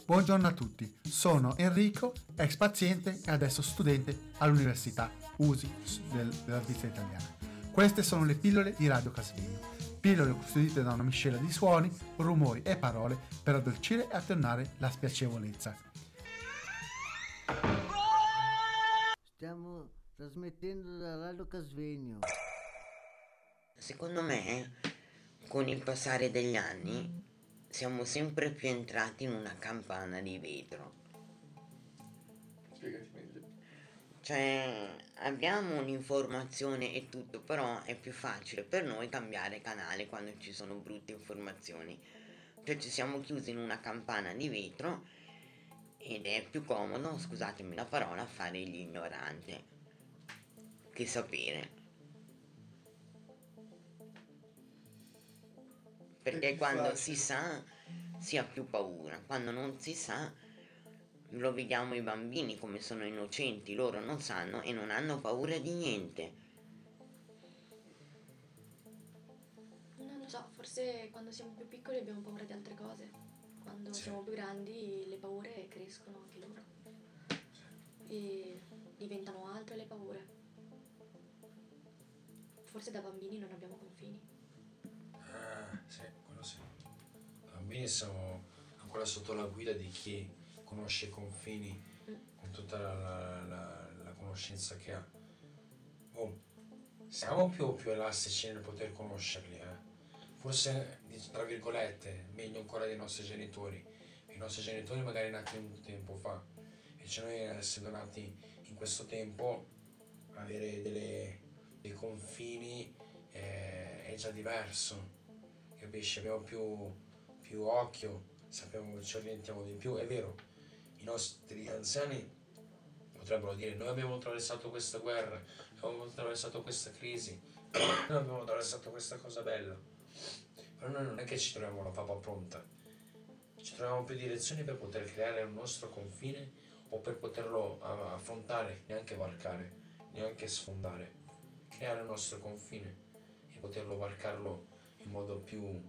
Buongiorno a tutti, sono Enrico, ex paziente e adesso studente all'Università USI della Svizzera italiana. Queste sono le pillole di Radio Casvegno, pillole custodite da una miscela di suoni, rumori e parole per addolcire e attenuare la spiacevolezza. Stiamo trasmettendo da Radio Casvegno. Secondo me, con il passare degli anni, siamo sempre più entrati in una campana di vetro. Spiegati meglio. Cioè, abbiamo un'informazione e tutto, però è più facile per noi cambiare canale quando ci sono brutte informazioni. Cioè, ci siamo chiusi in una campana di vetro ed è più comodo, scusatemi la parola, fare l'ignorante che sapere. Perché quando si sa si ha più paura, quando non si sa lo vediamo i bambini come sono innocenti, loro non sanno e non hanno paura di niente. Non lo so, forse quando siamo più piccoli abbiamo paura di altre cose, quando siamo più grandi le paure crescono anche loro e diventano altre le paure. Forse da bambini non abbiamo confini. Sì, quello sì. I bambini siamo ancora sotto la guida di chi conosce i confini con tutta la conoscenza che ha. Siamo più elastici nel poter conoscerli, Forse, tra virgolette, meglio ancora dei nostri genitori. I nostri genitori magari nati un tempo fa, invece noi essendo nati in questo tempo, avere dei confini è già diverso. Capisci? Abbiamo più occhio, sappiamo, ci orientiamo di più. È vero, i nostri anziani potrebbero dire: noi abbiamo attraversato questa guerra, abbiamo attraversato questa crisi, noi abbiamo attraversato questa cosa bella. Però noi non è che ci troviamo la papa pronta, ci troviamo più direzioni per poter creare un nostro confine o per poterlo affrontare, neanche varcare, neanche sfondare, creare il nostro confine e poterlo varcarlo in modo più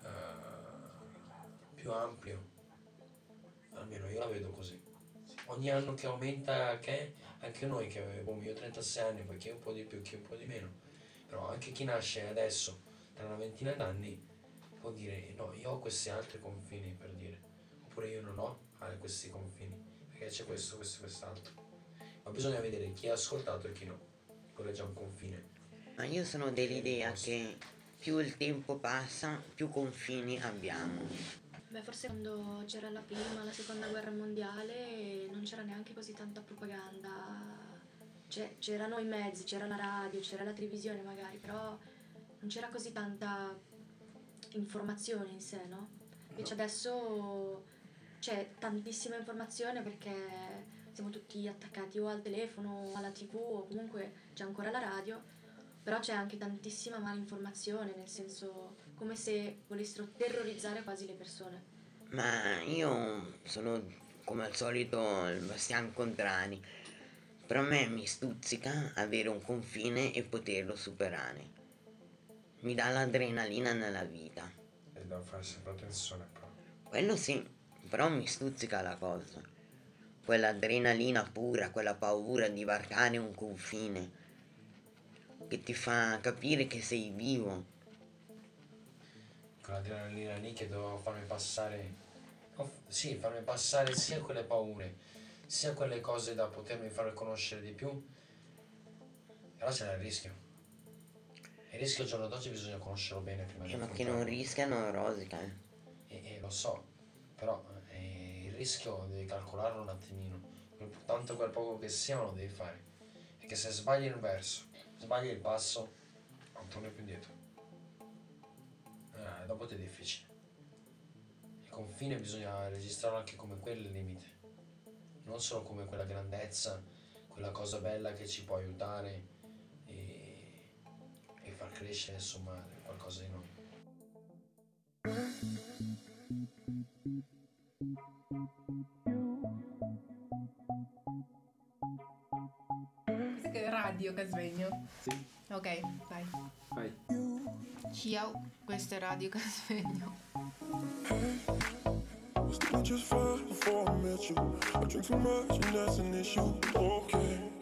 ampio. Almeno io la vedo così. Ogni anno che aumenta, che anche noi che avevo io 36 anni, poi chi un po' di più, chi un po' di meno, però anche chi nasce adesso tra una ventina d'anni può dire: no, io ho questi altri confini, per dire, oppure io non ho questi confini perché c'è questo e quest'altro. Ma bisogna vedere chi ha ascoltato e chi no. Quello è già un confine. Ma io sono dell'idea che più il tempo passa, più confini abbiamo. Beh, forse quando c'era la prima, la seconda guerra mondiale non c'era neanche così tanta propaganda. Cioè, c'erano i mezzi, c'era la radio, c'era la televisione magari, però non c'era così tanta informazione in sé, no? Invece adesso c'è tantissima informazione perché siamo tutti attaccati o al telefono o alla TV o comunque c'è ancora la radio, però c'è anche tantissima malinformazione, nel senso come se volessero terrorizzare quasi le persone. Ma io sono come al solito il bastian contrari. Per me mi stuzzica avere un confine e poterlo superare. Mi dà l'adrenalina nella vita. E devo fare sempre attenzione però. Quello sì, però mi stuzzica la cosa. Quell'adrenalina pura, quella paura di varcare un confine che ti fa capire che sei vivo. Quell'adrenalina lì che doveva farmi passare, farmi passare sia quelle paure, sia quelle cose da potermi far conoscere di più. Però c'era il rischio. E il rischio al giorno d'oggi bisogna conoscerlo bene prima di Ma che affrontarlo. non rischiano rosica, E lo so, però il rischio devi calcolarlo un attimino. Tanto quel poco che sia lo devi fare. Perché se sbagli il verso, sbagli il passo, non torni più indietro. Dopo è difficile. Il confine bisogna registrarlo anche come quel limite, non solo come quella grandezza, quella cosa bella che ci può aiutare e far crescere, insomma, qualcosa di noi. Questo è Radio Casvegno? Sì. Ok, vai. Vai. Ciao, questo è Radio Casvegno. Was not just first before about you. I drink too much and that's an issue. Okay.